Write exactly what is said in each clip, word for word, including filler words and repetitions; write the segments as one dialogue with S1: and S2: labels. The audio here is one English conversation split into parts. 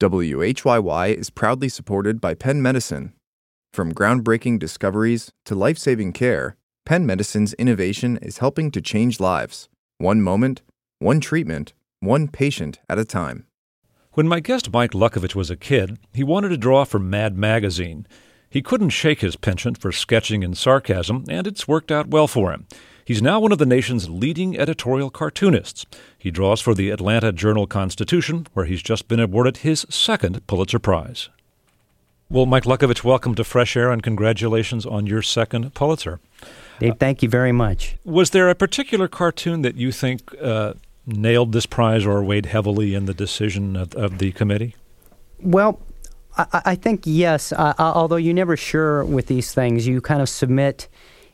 S1: W H Y Y is proudly supported by Penn Medicine. From groundbreaking discoveries to life-saving care, Penn Medicine's innovation is helping to change lives, one moment, one treatment, one patient at a time.
S2: When my guest Mike Lukovich was a kid, he wanted to draw for Mad Magazine. He couldn't shake his penchant for sketching and sarcasm, and it's worked out well for him. He's now one of the nation's leading editorial cartoonists. He draws for the Atlanta Journal-Constitution, where he's just been awarded his second Pulitzer Prize. Well, Mike Lukovich, welcome to Fresh Air, and congratulations on your second Pulitzer.
S3: Dave, thank you very much.
S2: Was there a particular cartoon that you think uh, nailed this prize or weighed heavily in the decision of, of the committee?
S3: Well, I, I think yes, uh, although you're never sure with these things. You kind of submit,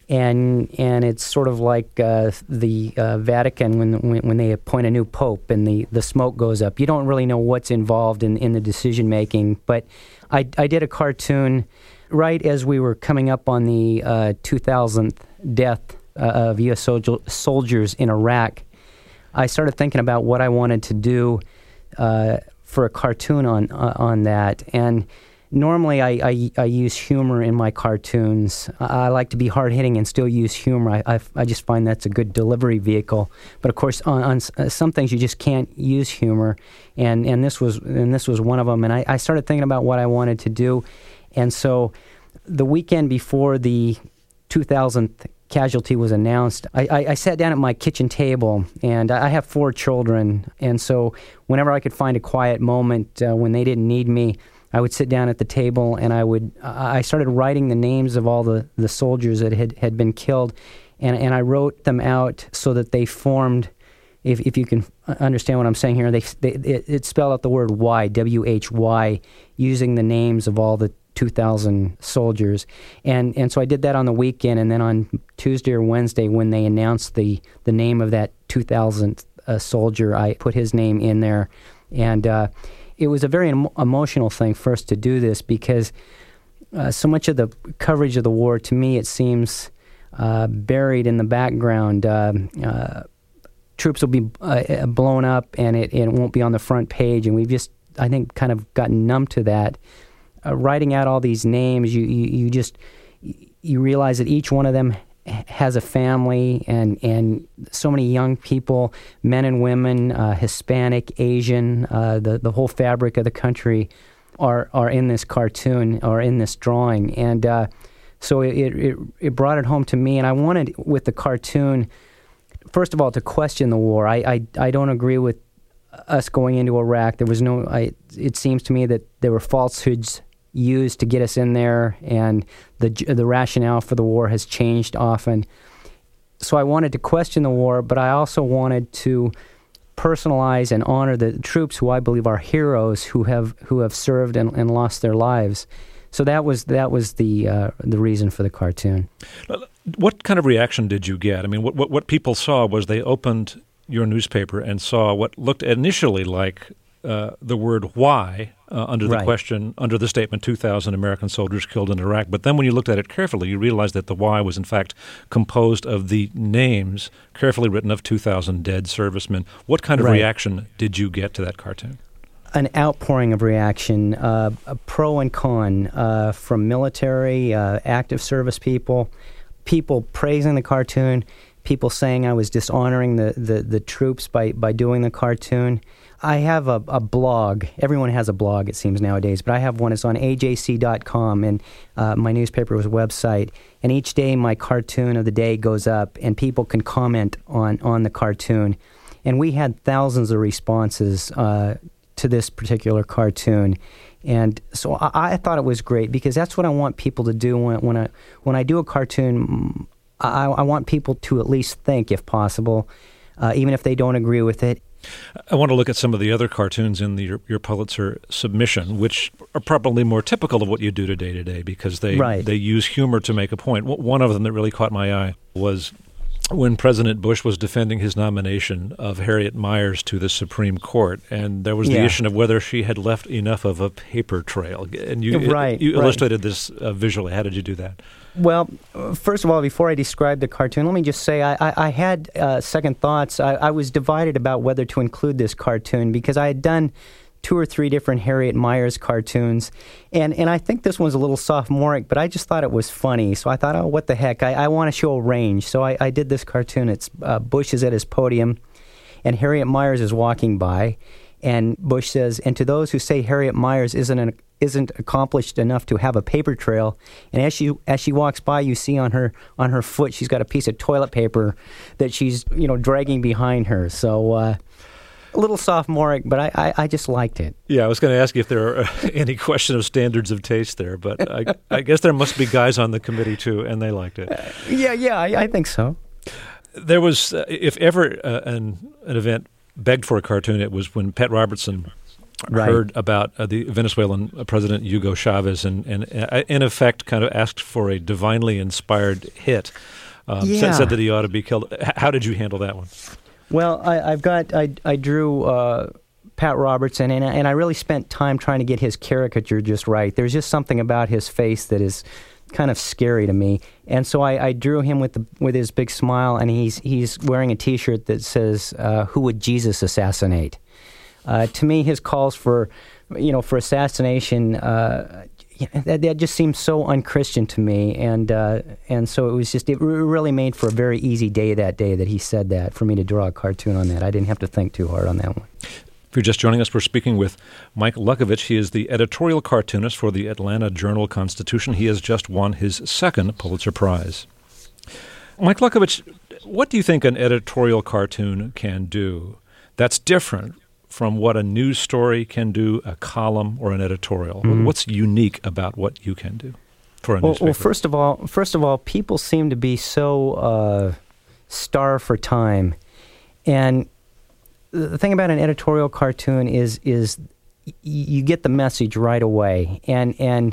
S3: and and it's sort of like uh, the uh, Vatican when, when when they appoint a new pope and the, the smoke goes up. You don't really know what's involved in, in the decision-making. But I, I did a cartoon right as we were coming up on the uh, two thousandth death uh, of U S soldier, soldiers in Iraq. I started thinking about what I wanted to do uh, for a cartoon on uh, on that. And normally I, I, I use humor in my cartoons. I, I like to be hard-hitting and still use humor. I, I, I just find that's a good delivery vehicle. But of course, on, on some things you just can't use humor, and, and this was and this was one of them. And I, I started thinking about what I wanted to do. And so the weekend before the two thousandth casualty was announced, I, I, I sat down at my kitchen table, and I have four children. And so whenever I could find a quiet moment uh, when they didn't need me, I would sit down at the table, and I would I started writing the names of all the, the soldiers that had, had been killed, and, and I wrote them out so that they formed, if if you can understand what I'm saying here, they, they it, it spelled out the word Y, W H Y, using the names of all the two thousand soldiers. And and so I did that on the weekend, and then on Tuesday or Wednesday when they announced the, the name of that two thousandth uh, soldier, I put his name in there. And uh, it was a very em- emotional thing for us to do this because uh, so much of the coverage of the war, to me, it seems uh, buried in the background. Uh, uh, troops will be uh, blown up, and it, it won't be on the front page, and we've just, I think, kind of gotten numb to that. Uh, writing out all these names, you, you, you just you realize that each one of them has a family, and, and so many young people, men and women, uh, Hispanic, Asian, uh, the the whole fabric of the country are are in this cartoon or in this drawing, and uh, so it, it it brought it home to me. And I wanted with the cartoon, first of all, to question the war. I I, I don't agree with us going into Iraq. There was no. I, it seems to me that there were falsehoods used to get us in there, and the the rationale for the war has changed often. So I wanted to question the war, but I also wanted to personalize and honor the troops who I believe are heroes who have who have served and, and lost their lives. So that was that was the uh, the reason for the cartoon.
S2: What kind of reaction did you get? I mean, what what, what people saw was they opened your newspaper and saw what looked initially like uh, the word "why" uh, under the
S3: right.
S2: question, under the statement, two thousand American soldiers killed in Iraq. But then when you looked at it carefully, you realized that the "why" was in fact composed of the names, carefully written, of two thousand dead servicemen. What kind of
S3: right.
S2: reaction did you get to that cartoon?
S3: An outpouring of reaction, uh, a pro and con, uh, from military, uh, active service people, people praising the cartoon, people saying I was dishonoring the, the, the troops by, by doing the cartoon. I have a, a blog. Everyone has a blog, it seems, nowadays, but I have one. It's on A J C dot com, and uh, my newspaper's website. And each day my cartoon of the day goes up, and people can comment on, on the cartoon. And we had thousands of responses uh, to this particular cartoon. And so I, I thought it was great, because that's what I want people to do when, when, I, when I do a cartoon. I, I want people to at least think, if possible, uh, even if they don't agree with it.
S2: I want to look at some of the other cartoons in the, your, your Pulitzer submission, which are probably more typical of what you do today to day, because they
S3: right.
S2: they use humor to make a point. One of them that really caught my eye was when President Bush was defending his nomination of Harriet Miers to the Supreme Court, and there was the
S3: yeah.
S2: issue of whether she had left enough of a paper trail. And you,
S3: right,
S2: you
S3: right.
S2: illustrated this uh, visually. How did you do that?
S3: Well, first of all, before I describe the cartoon, let me just say I, I, I had uh, second thoughts. I, I was divided about whether to include this cartoon, because I had done two or three different Harriet Myers cartoons. And and I think this one's a little sophomoric, but I just thought it was funny. So I thought, oh, what the heck? I, I want to show a range. So I, I did this cartoon. It's uh, Bush is at his podium, and Harriet Myers is walking by. And Bush says, and to those who say Harriet Myers isn't an, isn't accomplished enough to have a paper trail, and as she as she walks by, you see on her on her foot she's got a piece of toilet paper that she's you know dragging behind her. So uh, a little sophomoric, but I, I, I just liked it.
S2: Yeah, I was going to ask you if there are any question of standards of taste there, but I, I guess there must be guys on the committee too, and they liked it.
S3: Uh, yeah, yeah, I, I think so.
S2: There was, uh, if ever uh, an an event begged for a cartoon, it was when Pat Robertson right. heard about uh, the Venezuelan President Hugo Chavez and, and uh, in effect kind of asked for a divinely inspired hit, um,
S3: yeah.
S2: said, said that he ought to be killed. H- how did you handle that one?
S3: Well, I, I've got, I, I drew uh, Pat Robertson, and, and I really spent time trying to get his caricature just right. There's just something about his face that is kind of scary to me, and so I, I drew him with the with his big smile, and he's he's wearing a T-shirt that says uh, "Who would Jesus assassinate?" Uh, to me, his calls for you know for assassination uh, that, that just seems so unchristian to me, and uh, and so it was just it really made for a very easy day that day that he said that for me to draw a cartoon on that. I didn't have to think too hard on that one.
S2: If you're just joining us, we're speaking with Mike Lukovich. He is the editorial cartoonist for the Atlanta Journal-Constitution. He has just won his second Pulitzer Prize. Mike Lukovich, what do you think an editorial cartoon can do that's different from what a news story can do, a column, or an editorial? Mm-hmm. What's unique about what you can do for a
S3: well,
S2: newspaper?
S3: Well, first of all, first of all, people seem to be so uh, starved for time, and the thing about an editorial cartoon is is you get the message right away, and and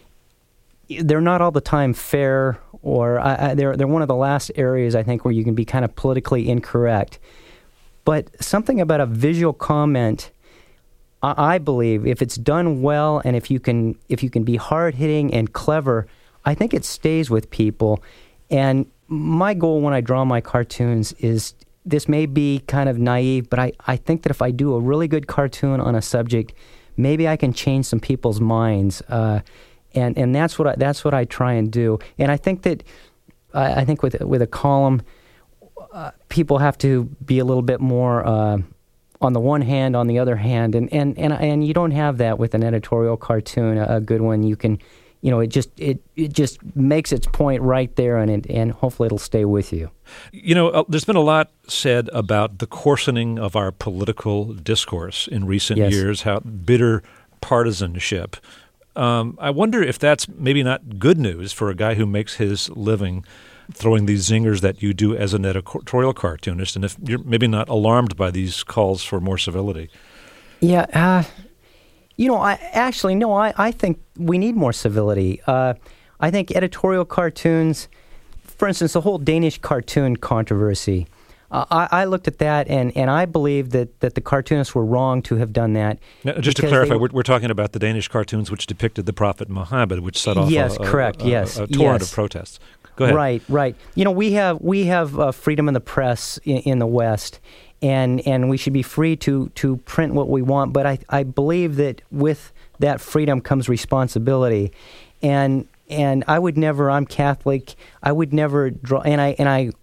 S3: they're not all the time fair, or I, I, they're they're one of the last areas I think where you can be kind of politically incorrect. But something about a visual comment, I, I believe, if it's done well, and if you can if you can be hard hitting and clever, I think it stays with people. And my goal when I draw my cartoons is, this may be kind of naive, but I, I think that if I do a really good cartoon on a subject, maybe I can change some people's minds, uh, and and that's what I, that's what I try and do. And I think that I, I think with with a column, uh, people have to be a little bit more uh, on the one hand, on the other hand, and and and and you don't have that with an editorial cartoon. A, a good one, you can. You know, it just it, it just makes its point right there, and it, and hopefully it'll stay with you.
S2: You know, uh, there's been a lot said about the coarsening of our political discourse in recent
S3: yes.
S2: years, how bitter partisanship. Um, I wonder if that's maybe not good news for a guy who makes his living throwing these zingers that you do as an editorial cartoonist, and if you're maybe not alarmed by these calls for more civility.
S3: Yeah, uh, you know, I actually, no, I, I think we need more civility. Uh, I think editorial cartoons, for instance, the whole Danish cartoon controversy, uh, I, I looked at that, and, and I believe that, that the cartoonists were wrong to have done that.
S2: Now, just to clarify, we're, we're talking about the Danish cartoons which depicted the Prophet Muhammad, which set off
S3: yes,
S2: a, a,
S3: correct,
S2: a,
S3: yes,
S2: a, a torrent
S3: yes.
S2: of protests. Go ahead.
S3: Right, right. You know, we have we have uh, freedom in the press in, in the West, and and we should be free to to print what we want. But I I believe that with that freedom comes responsibility, and and I would never. I'm Catholic. I would never draw. And I and I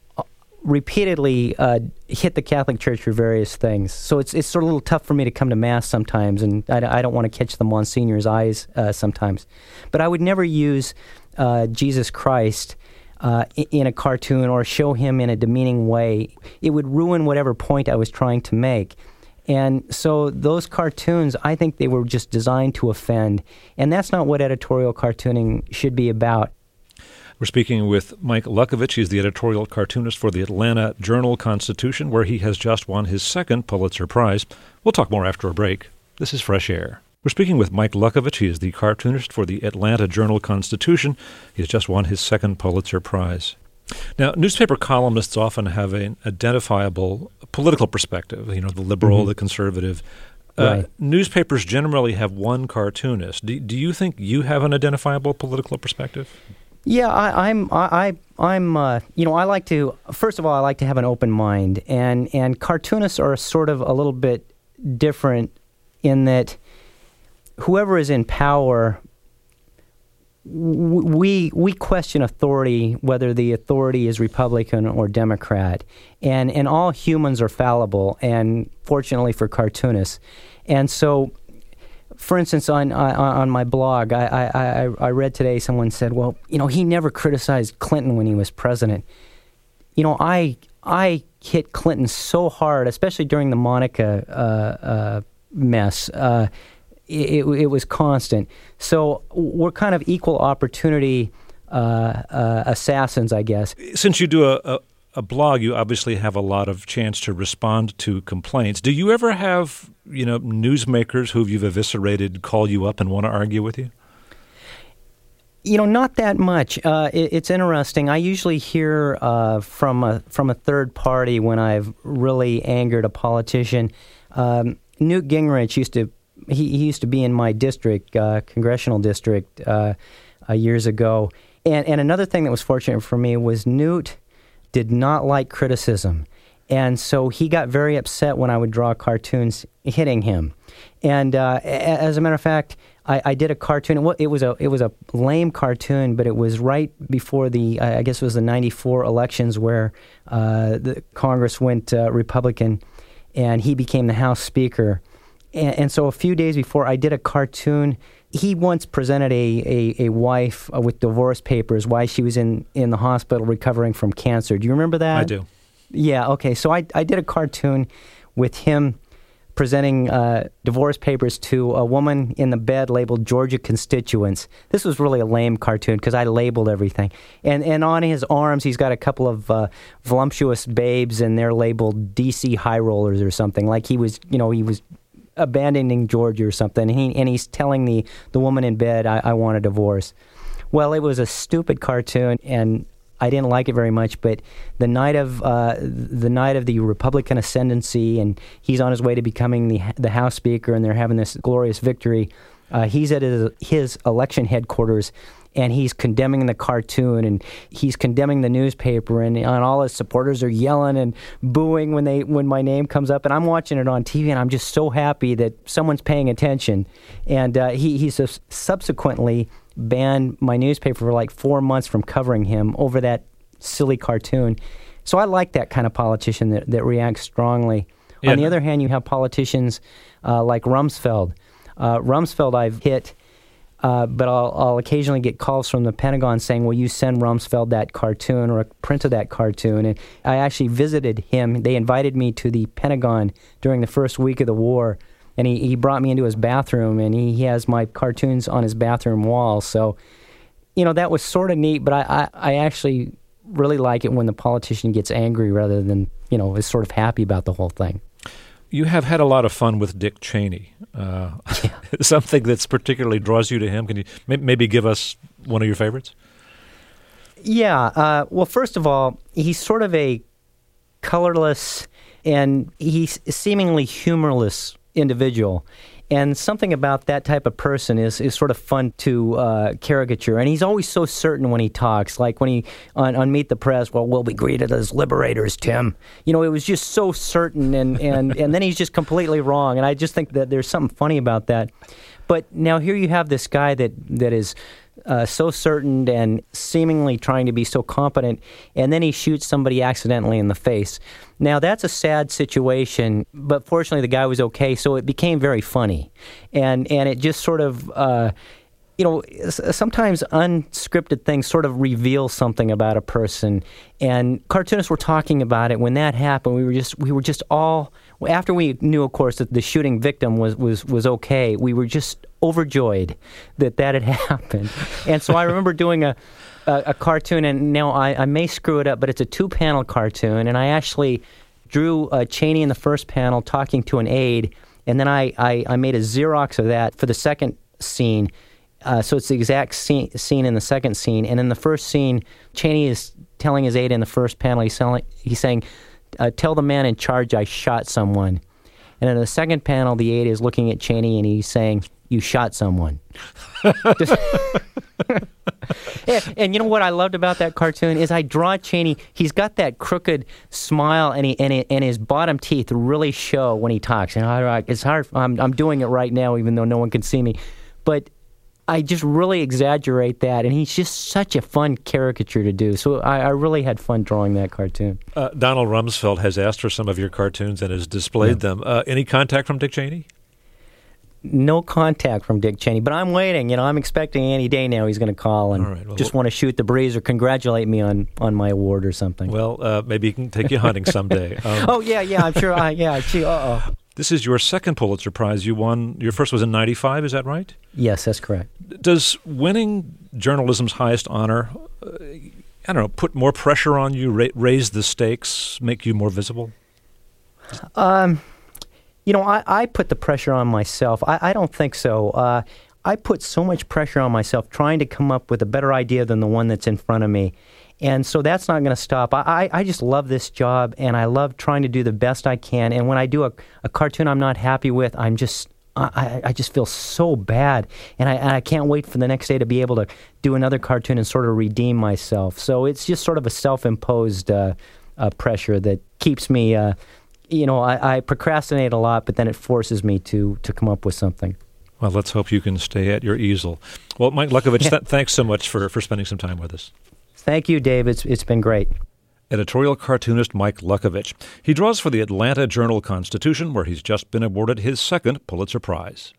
S3: repeatedly uh, hit the Catholic Church for various things. So it's it's sort of a little tough for me to come to Mass sometimes, and I, I don't want to catch the Monsignor's eyes uh, sometimes. But I would never use uh, Jesus Christ uh, in a cartoon or show him in a demeaning way. It would ruin whatever point I was trying to make. And so those cartoons, I think they were just designed to offend. And that's not what editorial cartooning should be about.
S2: We're speaking with Mike Lukovich. He's the editorial cartoonist for the Atlanta Journal-Constitution, where he has just won his second Pulitzer Prize. We'll talk more after a break. This is Fresh Air. We're speaking with Mike Lukovich. He is the cartoonist for the Atlanta Journal-Constitution. He has just won his second Pulitzer Prize. Now, newspaper columnists often have an identifiable political perspective, you know, the liberal, mm-hmm. the conservative. Uh,
S3: right.
S2: Newspapers generally have one cartoonist. Do, do you think you have an identifiable political perspective?
S3: Yeah, I, I'm. I, I'm. Uh, you know, I like to. First of all, I like to have an open mind, and and cartoonists are sort of a little bit different in that whoever is in power, we we question authority, whether the authority is Republican or Democrat, and and all humans are fallible, and fortunately for cartoonists. And so, for instance, on on, on my blog, I, I I read today someone said, well, you know, he never criticized Clinton when he was president. You know, I I hit Clinton so hard, especially during the Monica uh, uh, mess. Uh, It, it was constant. So we're kind of equal opportunity uh, uh, assassins, I guess.
S2: Since you do a, a, a blog, you obviously have a lot of chance to respond to complaints. Do you ever have, you know, newsmakers who you've eviscerated call you up and want to argue with you?
S3: You know, not that much. Uh, it, it's interesting. I usually hear uh, from a from a third party when I've really angered a politician. Um, Newt Gingrich used to. He, he used to be in my district, uh, congressional district, uh, uh, years ago. And, and another thing that was fortunate for me was Newt did not like criticism. And so he got very upset when I would draw cartoons hitting him. And uh, as a matter of fact, I, I did a cartoon. It was a it was a lame cartoon, but it was right before the, I guess it was the ninety-four elections where uh, the Congress went uh, Republican, and he became the House Speaker. And, and so a few days before, I did a cartoon. He once presented a, a, a wife uh, with divorce papers while she was in, in the hospital recovering from cancer. Do you remember that?
S2: I do.
S3: Yeah, okay. So I, I did a cartoon with him presenting uh, divorce papers to a woman in the bed labeled Georgia Constituents. This was really a lame cartoon because I labeled everything. And and on his arms, he's got a couple of uh, voluptuous babes, and they're labeled D C High Rollers or something. Like he was, you know, he was abandoning Georgia or something, and, he, and he's telling the, the woman in bed, I, I want a divorce. Well, it was a stupid cartoon, and I didn't like it very much, but the night of uh, the night of the Republican ascendancy, and he's on his way to becoming the the House Speaker, and they're having this glorious victory, uh, he's at his, his election headquarters, and he's condemning the cartoon, and he's condemning the newspaper, and, and all his supporters are yelling and booing when they when my name comes up, and I'm watching it on T V, and I'm just so happy that someone's paying attention. And uh, he he subsequently banned my newspaper for like four months from covering him over that silly cartoon. So I like that kind of politician that, that reacts strongly. Yeah. On the other hand, you have politicians uh, like Rumsfeld. Uh, Rumsfeld I've hit. Uh, but I'll, I'll occasionally get calls from the Pentagon saying, will you send Rumsfeld that cartoon or a print of that cartoon? And I actually visited him. They invited me to the Pentagon during the first week of the war, and he, he brought me into his bathroom, and he, he has my cartoons on his bathroom wall. So, you know, that was sort of neat, but I, I, I actually really like it when the politician gets angry rather than, you know, is sort of happy about the whole thing.
S2: You have had a lot of fun with Dick Cheney. Uh,
S3: yeah.
S2: Something that's particularly draws you to him. Can you maybe give us one of your favorites?
S3: Yeah. Uh, well, first of all, he's sort of a colorless and he's seemingly humorless individual. And something about that type of person is, is sort of fun to uh, caricature. And he's always so certain when he talks, like when he, on, on Meet the Press, well, we'll be greeted as liberators, Tim. You know, it was just so certain, and, and, and then he's just completely wrong. And I just think that there's something funny about that. But now here you have this guy that, that is uh, so certain and seemingly trying to be so competent, and then he shoots somebody accidentally in the face. Now, that's a sad situation, but fortunately the guy was okay, so it became very funny. And and it just sort of, uh, you know, sometimes unscripted things sort of reveal something about a person. And cartoonists were talking about it. When that happened, we were just we were just all, after we knew, of course, that the shooting victim was, was, was okay, we were just overjoyed that that had happened. And so I remember doing a A, a cartoon, and now I, I may screw it up, but it's a two-panel cartoon, and I actually drew uh, Cheney in the first panel talking to an aide, and then I, I, I made a Xerox of that for the second scene, uh, so it's the exact scene, scene in the second scene, and in the first scene, Cheney is telling his aide in the first panel, he's, telling, he's saying, uh, tell the man in charge I shot someone. And in the second panel, the aide is looking at Cheney, and he's saying, you shot someone. and, and, and you know what I loved about that cartoon is I draw Cheney. He's got that crooked smile, and he and, he, and his bottom teeth really show when he talks. And I, it's hard. I'm I'm doing it right now, even though no one can see me, but I just really exaggerate that, and he's just such a fun caricature to do. So I, I really had fun drawing that cartoon.
S2: Uh, Donald Rumsfeld has asked for some of your cartoons and has displayed yeah. them. Uh, any contact from Dick Cheney?
S3: No contact from Dick Cheney, but I'm waiting. You know, I'm expecting any day now he's going to call and
S2: right, well,
S3: just want to shoot the breeze or congratulate me on, on my award or something.
S2: Well, uh, maybe he can take you hunting someday. Um,
S3: oh, yeah, yeah, I'm sure. I, yeah, gee, uh-oh.
S2: This is your second Pulitzer Prize. You won, your first was in ninety-five, is that right?
S3: Yes, that's correct.
S2: Does winning journalism's highest honor, uh, I don't know, put more pressure on you, ra- raise the stakes, make you more visible?
S3: Um, you know, I, I put the pressure on myself. I, I don't think so. Uh, I put so much pressure on myself trying to come up with a better idea than the one that's in front of me. And so that's not going to stop. I, I just love this job, and I love trying to do the best I can. And when I do a, a cartoon I'm not happy with, I'm just I, I just feel so bad. And I, and I can't wait for the next day to be able to do another cartoon and sort of redeem myself. So it's just sort of a self-imposed uh, uh, pressure that keeps me, uh, you know, I, I procrastinate a lot, but then it forces me to to come up with something.
S2: Well, let's hope you can stay at your easel. Well, Mike Lukovich, th- thanks so much for, for spending some time with us.
S3: Thank you, Dave. It's, it's been great.
S2: Editorial cartoonist Mike Lukovich. He draws for the Atlanta Journal-Constitution, where he's just been awarded his second Pulitzer Prize.